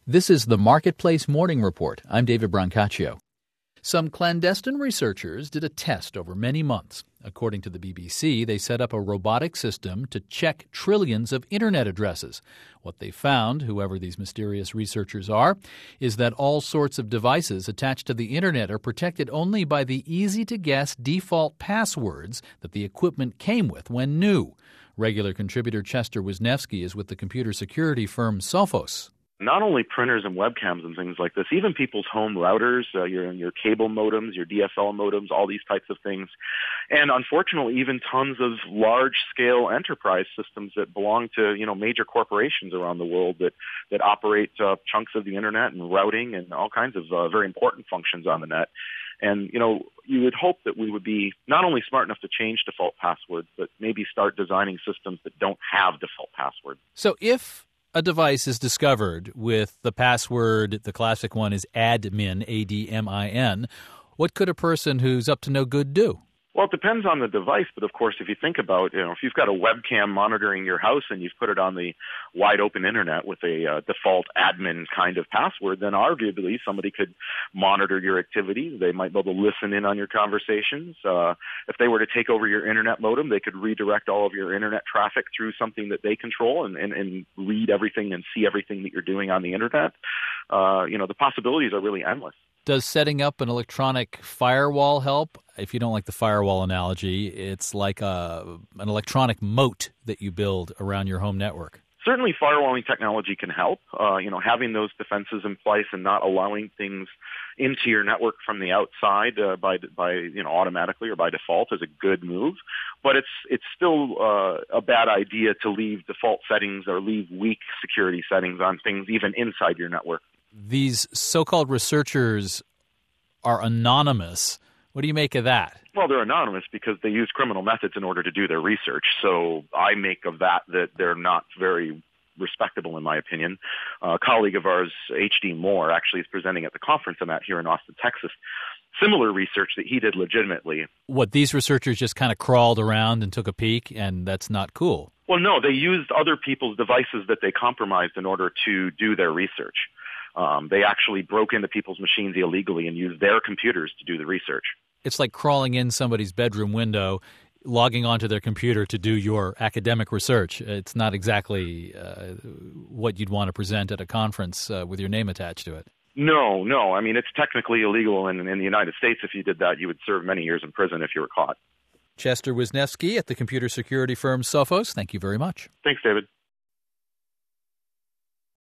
This is the Marketplace Morning Report. I'm David Brancaccio. Some clandestine researchers did a test over many months. According to the BBC, they set up a robotic system to check trillions of Internet addresses. What they found, whoever these mysterious researchers are, is that all sorts of devices attached to the Internet are protected only by the easy-to-guess default passwords that the equipment came with when new. Regular contributor Chester Wisniewski is with the computer security firm Sophos. Not only printers and webcams and things like this, even people's home routers, your cable modems, your DSL modems, all these types of things. And unfortunately, even tons of large-scale enterprise systems that belong to, major corporations around the world that operate chunks of the Internet and routing and all kinds of very important functions on the net. And, you would hope that we would be not only smart enough to change default passwords, but maybe start designing systems that don't have default passwords. So if a device is discovered with the password, the classic one is admin, A-D-M-I-N, what could a person who's up to no good do? Well, it depends on the device, but of course, if you think about, if you've got a webcam monitoring your house and you've put it on the wide open Internet with a default admin kind of password, then arguably somebody could monitor your activities. They might be able to listen in on your conversations. If they were to take over your Internet modem, they could redirect all of your Internet traffic through something that they control and read everything and see everything that you're doing on the Internet. The possibilities are really endless. Does setting up an electronic firewall help? If you don't like the firewall analogy, it's like an electronic moat that you build around your home network. Certainly firewalling technology can help. Having those defenses in place and not allowing things into your network from the outside by automatically or by default is a good move. But it's still a bad idea to leave default settings or leave weak security settings on things even inside your network. These so-called researchers are anonymous. What do you make of that? Well, they're anonymous because they use criminal methods in order to do their research. So I make of that they're not very respectable, in my opinion. A colleague of ours, H.D. Moore, actually is presenting at the conference I'm at here in Austin, Texas. Similar research that he did legitimately. What, these researchers just kind of crawled around and took a peek, and that's not cool? Well, no, they used other people's devices that they compromised in order to do their research. They actually broke into people's machines illegally and used their computers to do the research. It's like crawling in somebody's bedroom window, logging onto their computer to do your academic research. It's not exactly what you'd want to present at a conference with your name attached to it. No. I mean, it's technically illegal in the United States. If you did that, you would serve many years in prison if you were caught. Chester Wisniewski at the computer security firm Sophos, thank you very much. Thanks, David.